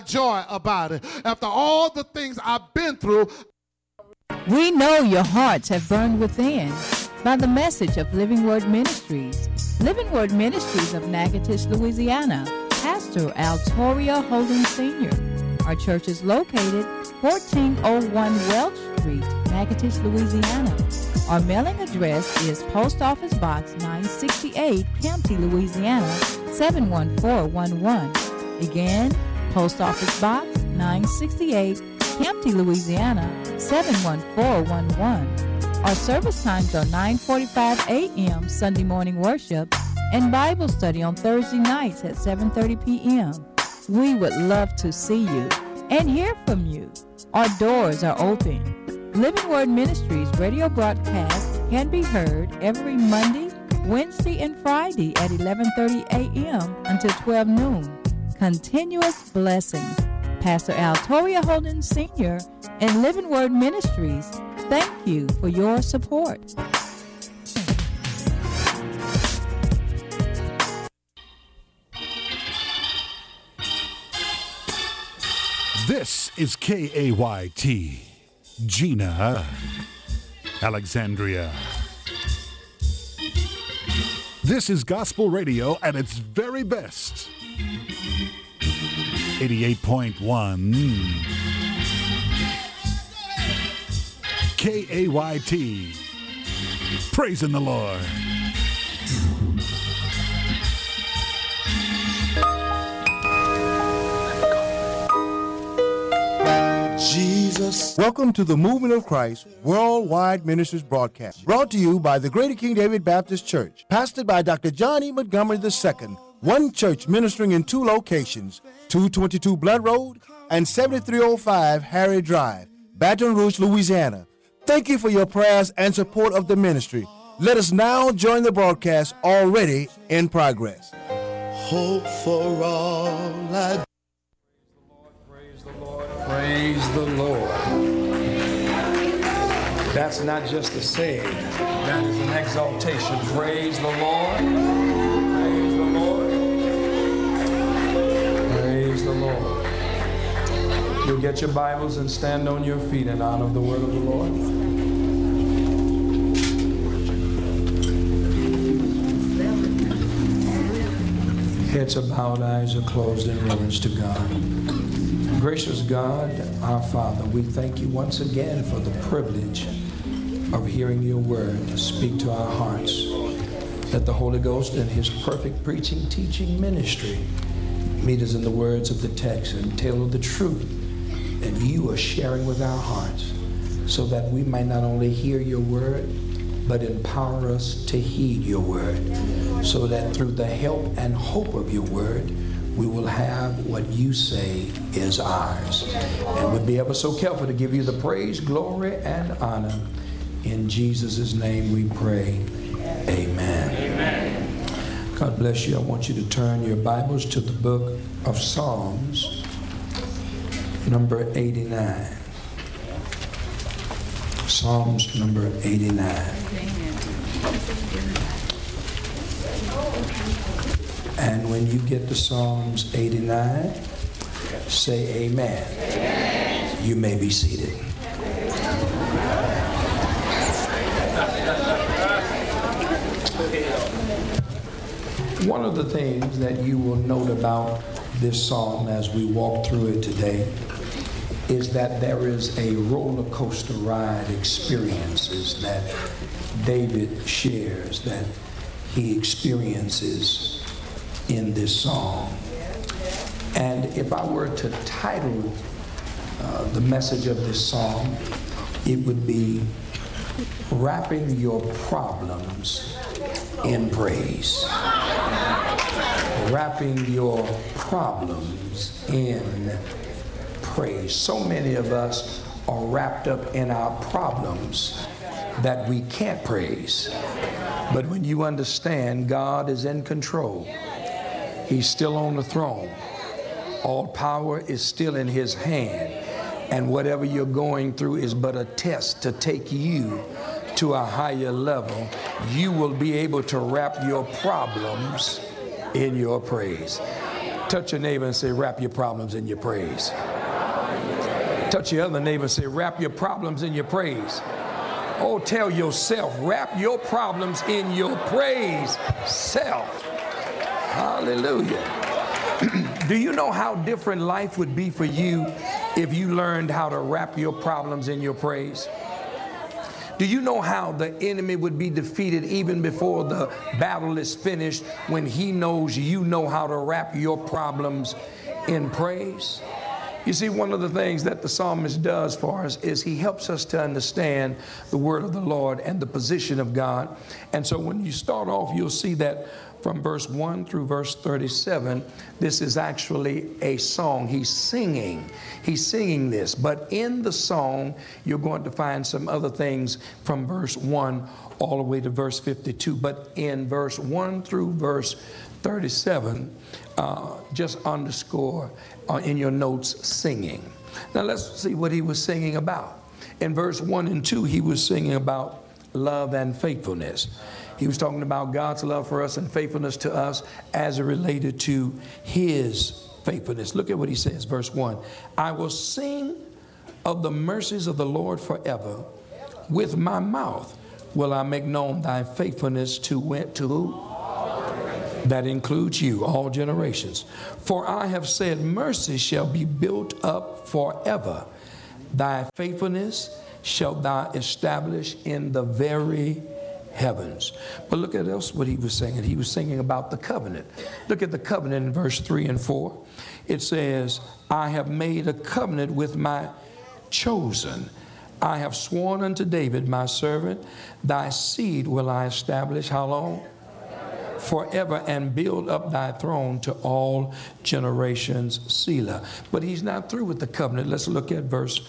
joy about it. After all the things I've been through, we know your hearts have burned within by the message of Living Word Ministries. Living Word Ministries of Natchitoches, Louisiana. Pastor Altoria Holden Sr. Our church is located 1401 Welch Street, Natchitoches, Louisiana. Our mailing address is Post Office Box 968, Campty, Louisiana 71411. Again, Post Office Box 968, Campty, Louisiana 71411. Our service times are 9:45 a.m. Sunday morning worship and Bible study on Thursday nights at 7:30 p.m. We would love to see you and hear from you. Our doors are open. Living Word Ministries radio broadcast can be heard every Monday, Wednesday, and Friday at 11:30 a.m. until 12 noon. Continuous blessings. Pastor Altoria Holden Sr. and Living Word Ministries, thank you for your support. This is KAYT, Gina, Alexandria. This is gospel radio at its very best. 88.1 KAYT, praising the Lord. Jesus. Welcome to the Movement of Christ Worldwide Ministries broadcast, brought to you by the Greater King David Baptist Church, pastored by Dr. John E. Montgomery II, one church ministering in two locations, 222 Blood Road and 7305 Harry Drive, Baton Rouge, Louisiana. Thank you for your prayers and support of the ministry. Let us now join the broadcast already in progress. Hope for all I... Praise the Lord. Praise the Lord. That's not just a saying. That is an exaltation. Praise the Lord. Praise the Lord. Praise the Lord. You'll get your Bibles and stand on your feet in honor of the word of the Lord. Heads are bowed, eyes are closed in reverence to God. Gracious God, our Father, we thank you once again for the privilege of hearing your word speak to our hearts. That the Holy Ghost in his perfect preaching, teaching ministry meet us in the words of the text and tell the truth that you are sharing with our hearts, so that we might not only hear your word, but empower us to heed your word, so that through the help and hope of your word, we will have what you say is ours. And we'll be ever so careful to give you the praise, glory, and honor. In Jesus' name we pray. Amen. Amen. God bless you. I want you to turn your Bibles to the book of Psalms, number 89. Psalms number 89. And when you get to Psalms 89, say amen. Amen. You may be seated. One of the things that you will note about this psalm as we walk through it today is that there is a roller coaster ride experiences that David shares, that he experiences in this psalm. And if I were to title the message of this psalm, it would be Wrapping Your Problems in Praise. Wrapping your problems in praise. So many of us are wrapped up in our problems that we can't praise. But when you understand God is in control, he's still on the throne, all power is still in his hand, and whatever you're going through is but a test to take you to a higher level, you will be able to wrap your problems in your praise. Touch your neighbor and say, wrap your problems in your praise. Touch your other neighbor and say, wrap your problems in your praise. Oh, tell yourself, wrap your problems in your praise. Self. Hallelujah. Do you know how different life would be for you if you learned how to wrap your problems in your praise? Do you know how the enemy would be defeated even before the battle is finished when he knows you know how to wrap your problems in praise? You see, one of the things that the psalmist does for us is he helps us to understand the word of the Lord and the position of God. And so when you start off, you'll see that from verse 1 through verse 37, this is actually a song. He's singing this. But in the song, you're going to find some other things from verse 1 all the way to verse 52. But in verse 1 through verse 37, just underscore in your notes singing. Now let's see what he was singing about. In verse 1 and 2, he was singing about love and faithfulness. He was talking about God's love for us and faithfulness to us as it related to his faithfulness. Look at what he says, verse 1. I will sing of the mercies of the Lord forever. With my mouth will I make known thy faithfulness to who? That includes you, all generations. For I have said, mercy shall be built up forever. Thy faithfulness shalt thou establish in the very heavens. But look at else what he was singing. He was singing about the covenant. Look at the covenant in verse 3 and 4. It says, I have made a covenant with my chosen. I have sworn unto David, my servant, thy seed will I establish. How long? Forever, and build up thy throne to all generations. Selah. But he's not through with the covenant. Let's look at verse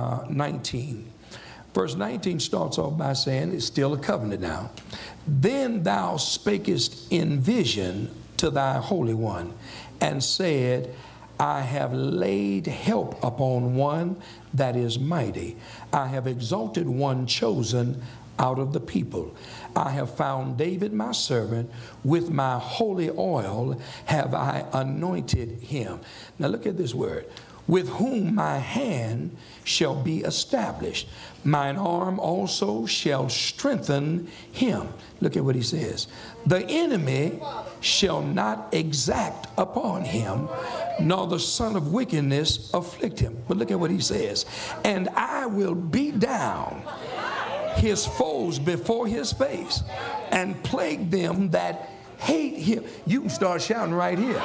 19. Verse 19 starts off by saying it's still a covenant now. Then thou spakest in vision to thy Holy One and said, I have laid help upon one that is mighty. I have exalted one chosen out of the people. I have found David my servant, with my holy oil have I anointed him. Now look at this word. With whom my hand shall be established. Mine arm also shall strengthen him. Look at what he says. The enemy shall not exact upon him, nor the son of wickedness afflict him. But look at what he says. And I will beat down his foes before his face and plague them that hate him. You can start shouting right here.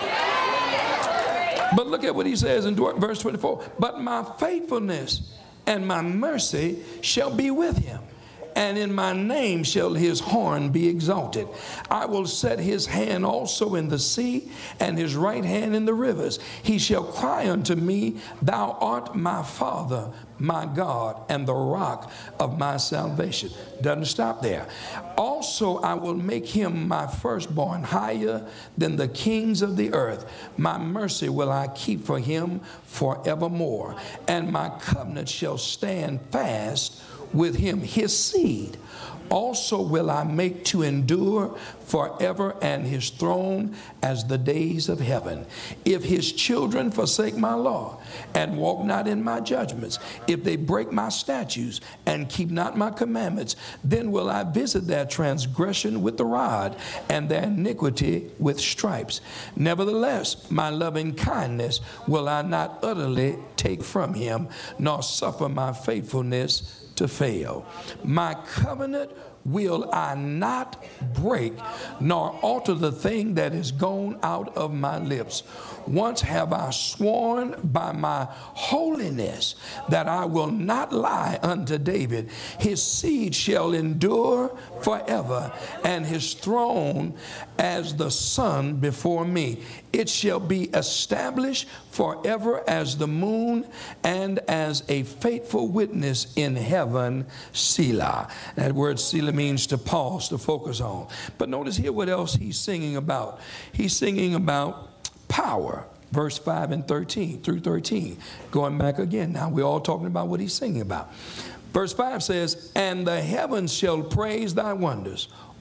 But look at what he says in verse 24. But my faithfulness and my mercy shall be with him, and in my name shall his horn be exalted. I will set his hand also in the sea, and his right hand in the rivers. He shall cry unto me, thou art my Father, my God, and the rock of my salvation. Doesn't stop there. Also I will make him my firstborn, higher than the kings of the earth. My mercy will I keep for him forevermore, and my covenant shall stand fast with him. His seed also will I make to endure forever, and his throne as the days of heaven. If his children forsake my law and walk not in my judgments, if they break my statutes and keep not my commandments, then will I visit their transgression with the rod and their iniquity with stripes. Nevertheless, my loving kindness will I not utterly take from him, nor suffer my faithfulness to fail. My covenant will I not break, nor alter the thing that is gone out of my lips. Once have I sworn by my holiness that I will not lie unto David. His seed shall endure forever, and his throne as the sun before me. It shall be established forever as the moon and as a faithful witness in heaven. Selah. That word Selah means to pause, to focus on. But notice here what else he's singing about. He's singing about power. Verse 5 and 13 through 13. Going back again now. We're all talking about what he's singing about. Verse 5 says, and the heavens shall praise thy wonders,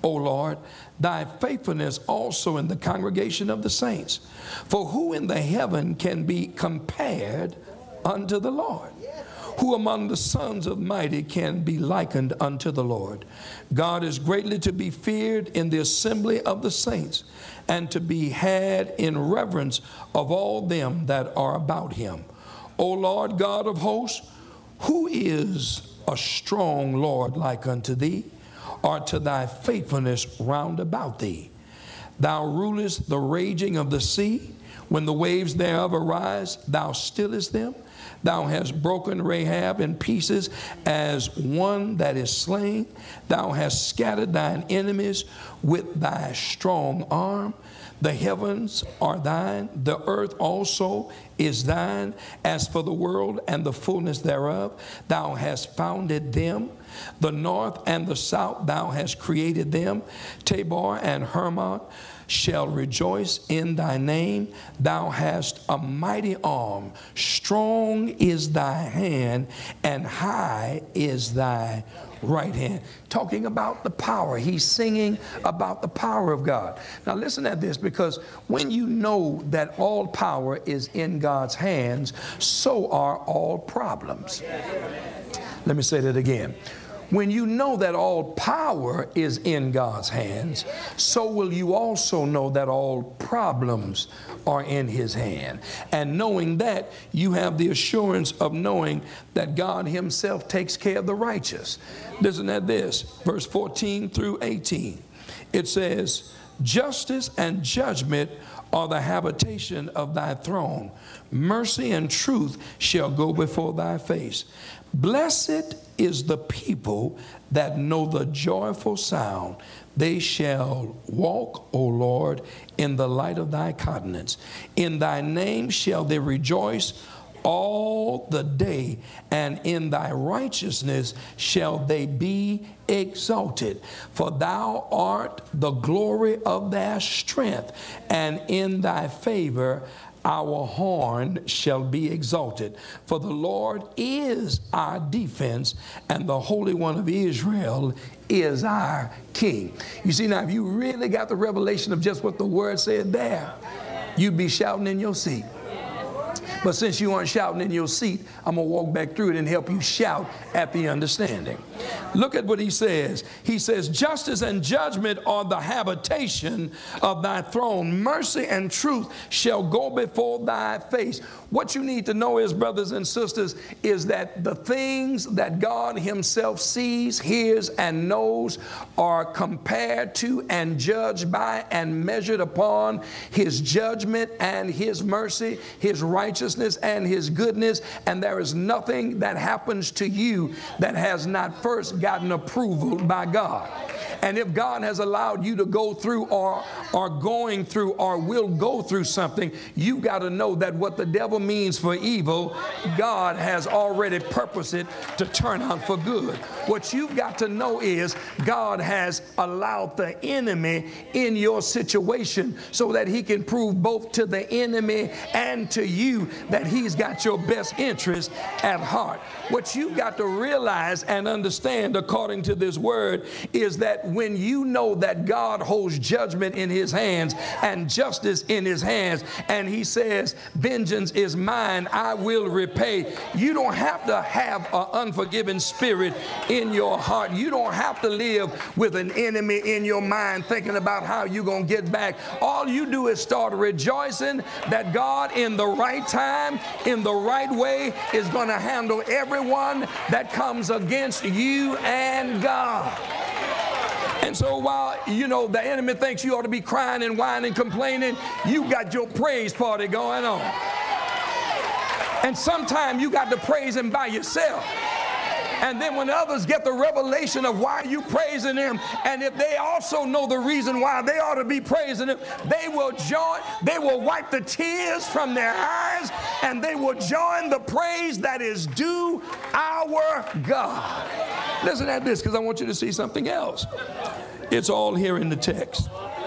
O Lord, thy faithfulness also in the congregation of the saints. For who in the heaven can be compared unto the Lord? Who among the sons of mighty can be likened unto the Lord? God is greatly to be feared in the assembly of the saints, and to be had in reverence of all them that are about him. O Lord God of hosts, who is a strong Lord like unto thee, or to thy faithfulness round about thee? Thou rulest the raging of the sea. When the waves thereof arise, thou stillest them. Thou hast broken Rahab in pieces as one that is slain. Thou hast scattered thine enemies with thy strong arm. The heavens are thine, the earth also is thine. As for the world and the fullness thereof, thou hast founded them. The north and the south thou hast created them. Tabor and Hermon shall rejoice in thy name. Thou hast a mighty arm, strong is thy hand, and high is thy right hand. Talking about the power. He's singing about the power of God. Now listen at this, because when you know that all power is in God's hands, so are all problems. Let me say that again. When you know that all power is in God's hands, so will you also know that all problems are in his hand. And knowing that, you have the assurance of knowing that God himself takes care of the righteous. Listen at this, verse 14 through 18. It says, justice and judgment are the habitation of thy throne. Mercy and truth shall go before thy face. Blessed is the people that know the joyful sound. They shall walk, O Lord, in the light of thy countenance. In thy name shall they rejoice all the day, and in thy righteousness shall they be exalted. For thou art the glory of their strength, and in thy favor our horn shall be exalted. For the Lord is our defense, and the Holy One of Israel is our King. You see, now if you really got the revelation of just what the word said there, you'd be shouting in your seat. But since you aren't shouting in your seat, I'm going to walk back through it and help you shout at the understanding. Look at what he says. He says, justice and judgment are the habitation of thy throne. Mercy and truth shall go before thy face. What you need to know is, brothers and sisters, is that the things that God himself sees, hears, and knows are compared to and judged by and measured upon his judgment and his mercy, his righteousness and his goodness. And there is nothing that happens to you that has not first gotten approval by God. And if God has allowed you to go through or are going through or will go through something, you've got to know that what the devil means for evil, God has already purposed it to turn out for good. What you've got to know is God has allowed the enemy in your situation so that he can prove both to the enemy and to you that he's got your best interest at heart. What you've got to realize and understand, according to this word, is that when you know that God holds judgment in his hands and justice in his hands, and he says, vengeance is mine, I will repay. You don't have to have an unforgiving spirit in your heart. You don't have to live with an enemy in your mind thinking about how you're going to get back. All you do is start rejoicing that God, in the right time, in the right way, is going to handle everyone that comes against you and God. And so while, you know, the enemy thinks you ought to be crying and whining and complaining, you got your praise party going on. And sometimes you got to praise him by yourself. And then when others get the revelation of why you praising him, and if they also know the reason why they ought to be praising him, they will join, they will wipe the tears from their eyes, and they will join the praise that is due our God. Listen at this, because I want you to see something else. It's all here in the text.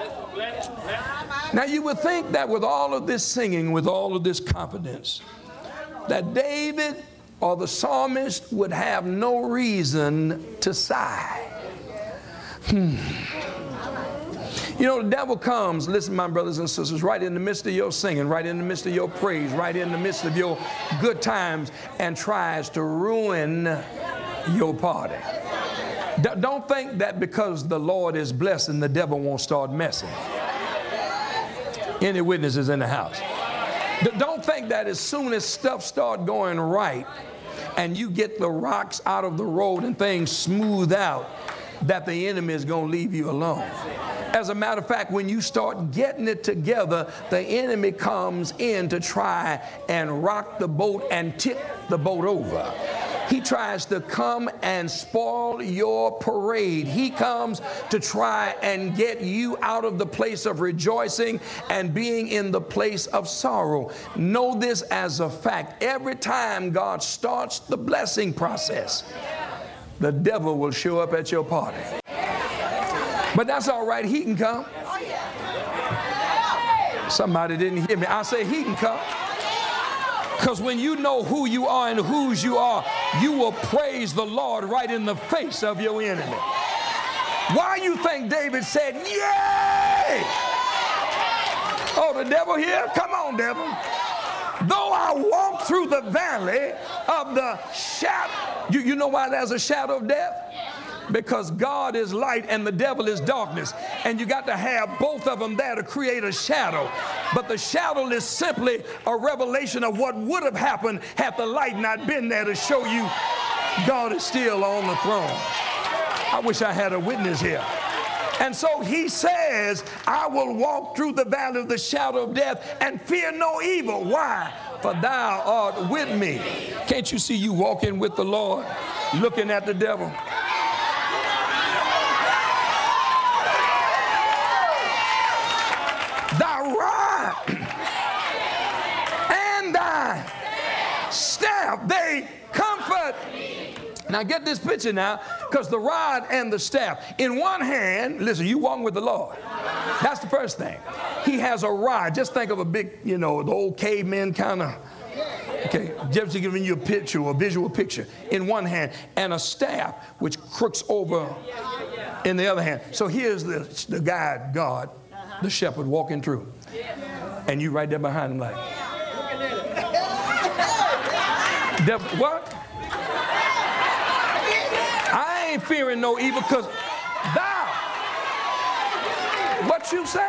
Now you would think that with all of this singing, with all of this confidence, that David or the psalmist would have no reason to sigh. You know, the devil comes, listen, my brothers and sisters, right in the midst of your singing, right in the midst of your praise, right in the midst of your good times, and tries to ruin your party. Don't think that because the Lord is blessing, the devil won't start messing. Any witnesses in the house? Don't think that as soon as stuff start going right and you get the rocks out of the road and things smooth out, that the enemy is going to leave you alone. As a matter of fact, when you start getting it together, the enemy comes in to try and rock the boat and tip the boat over. He tries to come and spoil your parade. He comes to try and get you out of the place of rejoicing and being in the place of sorrow. Know this as a fact. Every time God starts the blessing process, the devil will show up at your party. But that's all right. He can come. Somebody didn't hear me. I say he can come. Because when you know who you are and whose you are, you will praise the Lord right in the face of your enemy. Why you think David said, yay? Oh, the devil here? Come on, devil. Though I walk through the valley of the shadow. You know why there's a shadow of death? Because God is light and the devil is darkness. And you got to have both of them there to create a shadow. But the shadow is simply a revelation of what would have happened had the light not been there to show you God is still on the throne. I wish I had a witness here. And so he says, I will walk through the valley of the shadow of death and fear no evil. Why? For thou art with me. Can't you see you walking with the Lord, looking at the devil? Thy rod and thy staff, they comfort. Now get this picture now, because the rod and the staff. In one hand, listen, you walking with the Lord. That's the first thing. He has a rod. Just think of a big, the old caveman kind of. Okay, just giving you a picture, a visual picture, in one hand, and a staff which crooks over in the other hand. So here's the guide, God, the shepherd walking through, and you right there behind him like, what? I ain't fearing no evil because thou, what you say?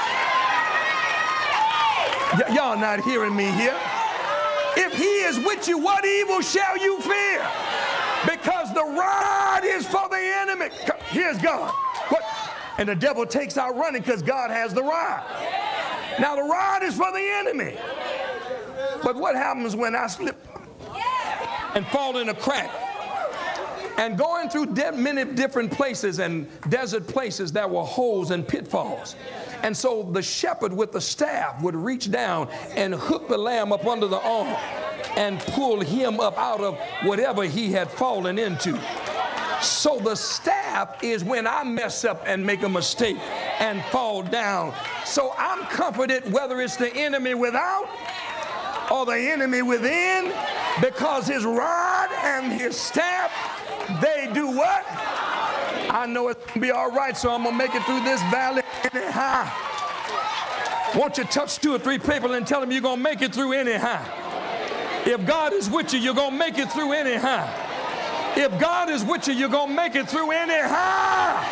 Y'all not hearing me here. If he is with you, what evil shall you fear? Because the rod is for the enemy. Here's God. What? And the devil takes out running because God has the rod. Now the rod is for the enemy. But what happens when I slip and fall in a crack? And going through many different places and desert places, there were holes and pitfalls. And so the shepherd with the staff would reach down and hook the lamb up under the arm and pull him up out of whatever he had fallen into. So the staff is when I mess up and make a mistake and fall down. So I'm comforted whether it's the enemy without or the enemy within, because his rod and his staff, they do what? I know it's going to be all right, so I'm going to make it through this valley anyhow. Won't you touch 2 or 3 people and tell them you're going to make it through anyhow? If God is with you, you're going to make it through anyhow. If God is with you, you're going to make it through anyhow.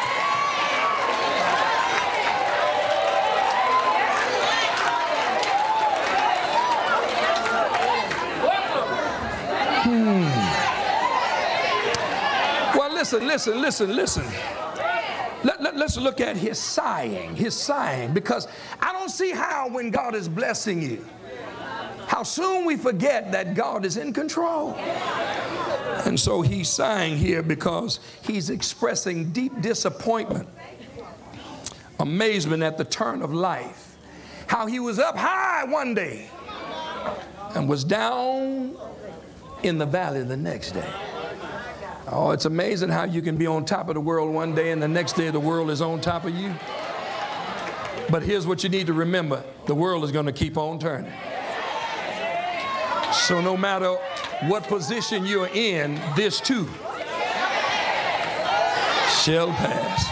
Well, listen. Let's look at his sighing, because I don't see how when God is blessing you, how soon we forget that God is in control. And so he's sighing here because he's expressing deep disappointment, amazement at the turn of life. How he was up high one day and was down in the valley the next day. Oh, it's amazing how you can be on top of the world one day and the next day the world is on top of you. But here's what you need to remember. The world is going to keep on turning. So no matter what position you're in, this too shall pass.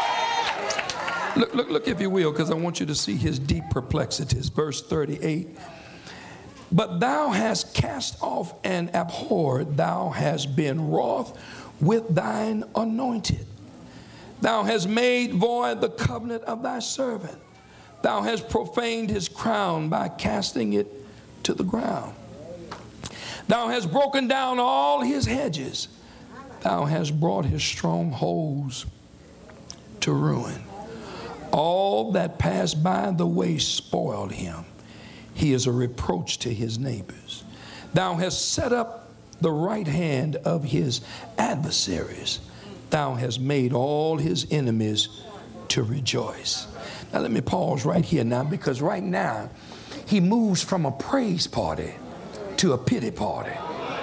Look, if you will, because I want you to see his deep perplexities. Verse 38. But thou hast cast off and abhorred, thou hast been wroth with thine anointed. Thou hast made void the covenant of thy servant. Thou hast profaned his crown by casting it to the ground. Thou hast broken down all his hedges. Thou hast brought his strongholds to ruin. All that passed by the way spoiled him. He is a reproach to his neighbors. Thou hast set up the right hand of his adversaries. Thou hast made all his enemies to rejoice. Now let me pause right here now, because right now he moves from a praise party to a pity party.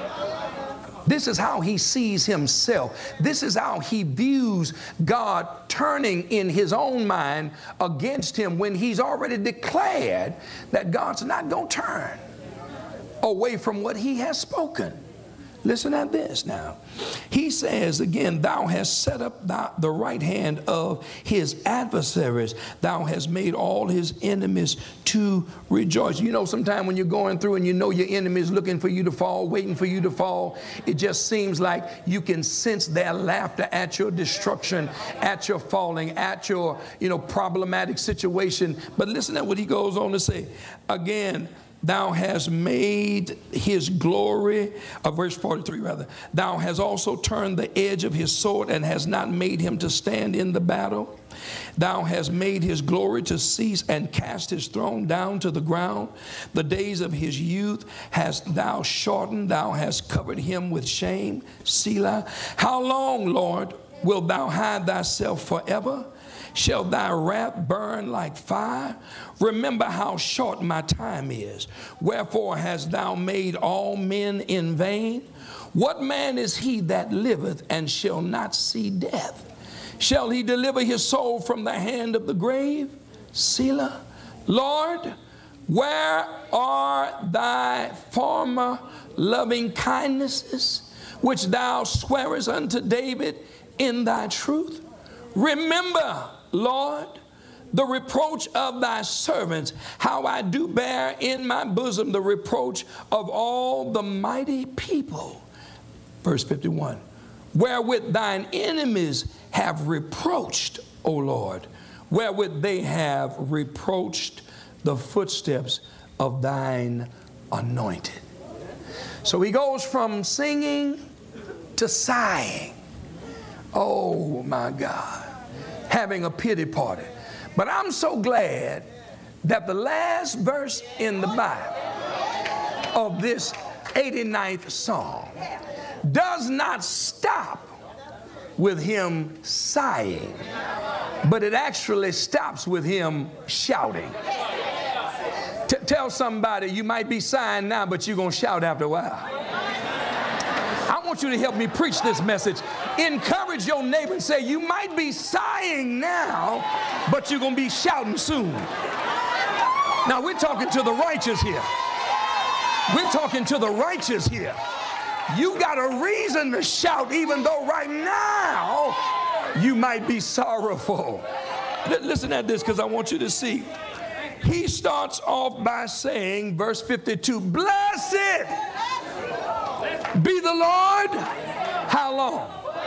This is how he sees himself. This is how he views God turning in his own mind against him when he's already declared that God's not going to turn away from what he has spoken. Listen at this now. He says again, thou hast set up the right hand of his adversaries. Thou hast made all his enemies to rejoice. You know, sometimes when you're going through and you know your enemy is looking for you to fall, waiting for you to fall, it just seems like you can sense their laughter at your destruction, at your falling, at your, problematic situation. But listen to what he goes on to say. Again, thou hast made his glory, verse 43 rather, thou hast also turned the edge of his sword and has not made him to stand in the battle. Thou hast made his glory to cease and cast his throne down to the ground. The days of his youth hast thou shortened, thou hast covered him with shame. Selah. How long, Lord, wilt thou hide thyself forever? Shall thy wrath burn like fire? Remember how short my time is. Wherefore hast thou made all men in vain? What man is he that liveth and shall not see death? Shall he deliver his soul from the hand of the grave? Selah. Lord, where are thy former loving kindnesses, which thou swearest unto David in thy truth? Remember, Lord, the reproach of thy servants, how I do bear in my bosom the reproach of all the mighty people. Verse 51, wherewith thine enemies have reproached, O Lord, wherewith they have reproached the footsteps of thine anointed. So he goes from singing to sighing. Oh my God, having a pity party. But I'm so glad that the last verse in the Bible of this 89th Psalm does not stop with him sighing, but it actually stops with him shouting. Tell somebody, you might be sighing now, but you're going to shout after a while. I want you to help me preach this message. Encourage your neighbor and say, you might be sighing now, but you're going to be shouting soon. Now, we're talking to the righteous here. We're talking to the righteous here. You got a reason to shout, even though right now you might be sorrowful. Listen at this, because I want you to see. He starts off by saying, verse 52, blessed be the Lord. How long?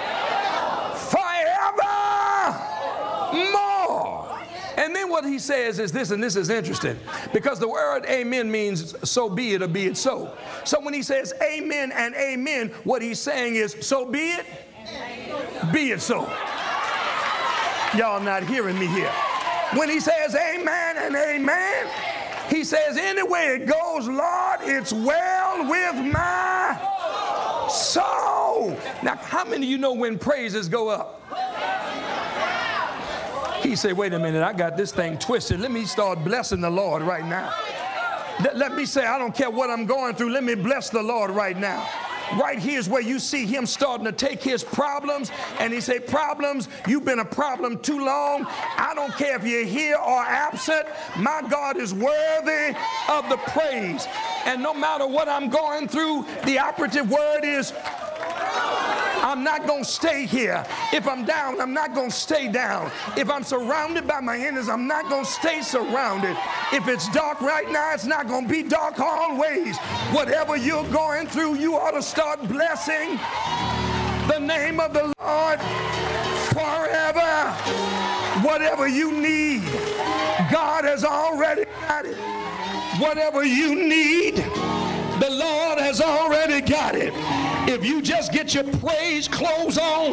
Forevermore. And then what he says is this, and this is interesting, because the word amen means so be it or be it so. So when he says amen and amen, what he's saying is so be it, be it so. Y'all not hearing me here. When he says amen and amen, he says anyway it goes, Lord, it's well with my soul. Now, how many of you know when praises go up? He said, wait a minute, I got this thing twisted. Let me start blessing the Lord right now. Let me say, I don't care what I'm going through. Let me bless the Lord right now. Right here is where you see him starting to take his problems, and he say, problems, you've been a problem too long. I don't care if you're here or absent. My God is worthy of the praise. And no matter what I'm going through, the operative word is I'm not going to stay here. If I'm down, I'm not going to stay down. If I'm surrounded by my enemies, I'm not going to stay surrounded. If it's dark right now, it's not going to be dark always. Whatever you're going through, you ought to start blessing the name of the Lord forever. Whatever you need, God has already got it. Whatever you need, the Lord has already got it. If you just get your praise clothes on,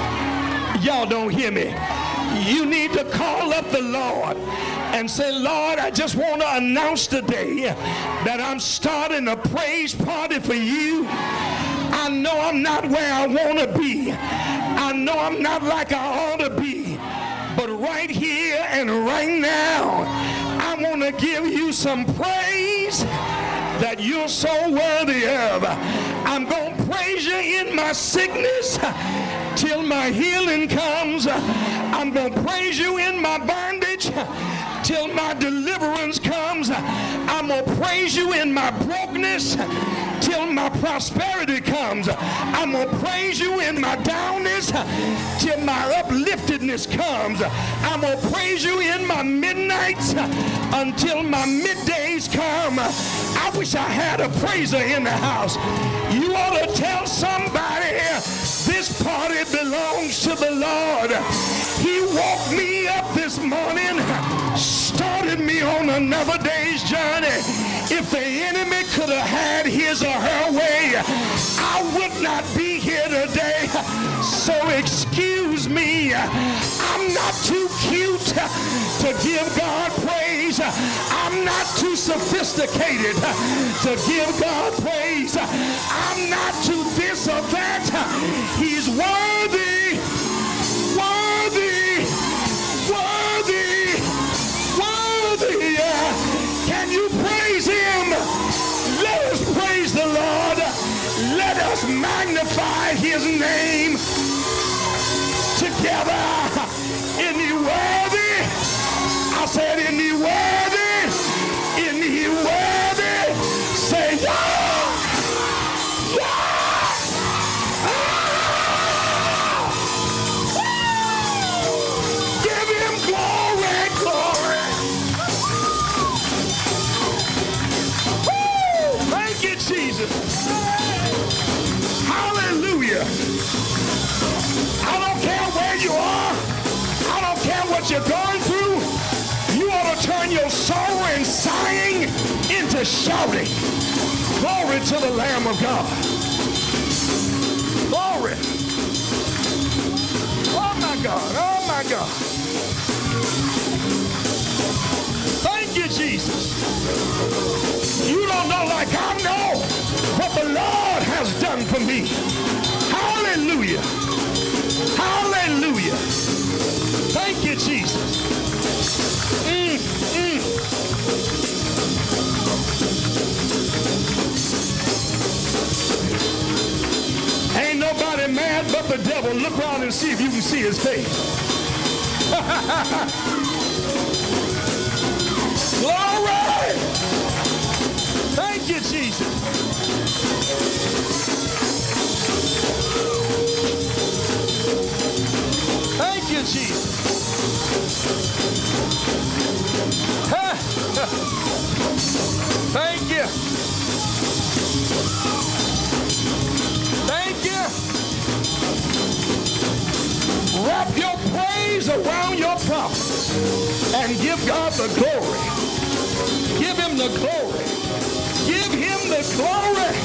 y'all don't hear me. You need to call up the Lord and say, Lord, I just want to announce today that I'm starting a praise party for you. I know I'm not where I want to be. I know I'm not like I ought to be. But right here and right now, I want to give you some praise that you're so worthy of. I'm going to praise you in my sickness till my healing comes. I'm going to praise you in my bondage till my deliverance comes. I'm going to praise you in my brokenness till my prosperity comes. I'm going to praise you in my downness till my upliftedness comes. I'm going to praise you in my midnights until my middays come. I wish I had a praiser in the house. You ought to tell somebody, this party belongs to the Lord. He woke me up this morning, started me on another day's journey. If the enemy could have had his or her way, I would not be here today. So excuse me, I'm not too cute to give God praise. I'm not too sophisticated to give God praise. I'm not too this or that. He's worthy, worthy, worthy, worthy. Can you praise him? Let us praise the Lord. Let us magnify his name together. Isn't he worthy? I said, isn't he worthy? Isn't he worthy? Say, yeah! Yeah! Ah! Give him glory, glory. Woo! Thank you, Jesus. Hallelujah. I don't care where you are. I don't care what you're going through. You ought to turn your sorrow and sighing into shouting. Glory to the Lamb of God. Glory. Oh my God. Oh my God. Thank you, Jesus. You don't know like I know what the Lord has done for me. Hallelujah. Hallelujah. Thank you, Jesus. Ain't nobody mad but the devil. Look around and see if you can see his face. Glory! Thank you, Jesus. Thank you, Jesus. Thank you. Thank you. Wrap your praise around your promise and give God the glory. Give him the glory. Give him the glory.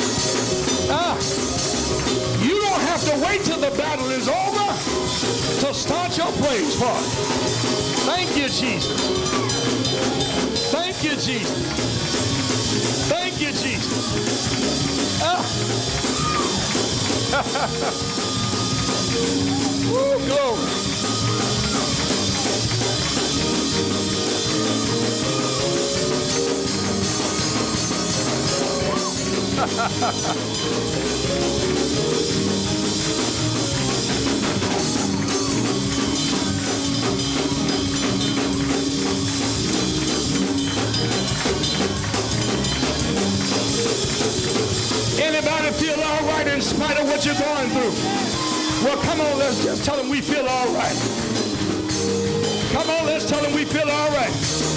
You don't have to wait till the battle is over to start your praise part. Thank you, Jesus. Thank you, Jesus. Thank you, Jesus. Woo, glory. Anybody feel all right in spite of what you're going through? Well, come on, let's just tell them we feel all right. Come on, let's tell them we feel all right.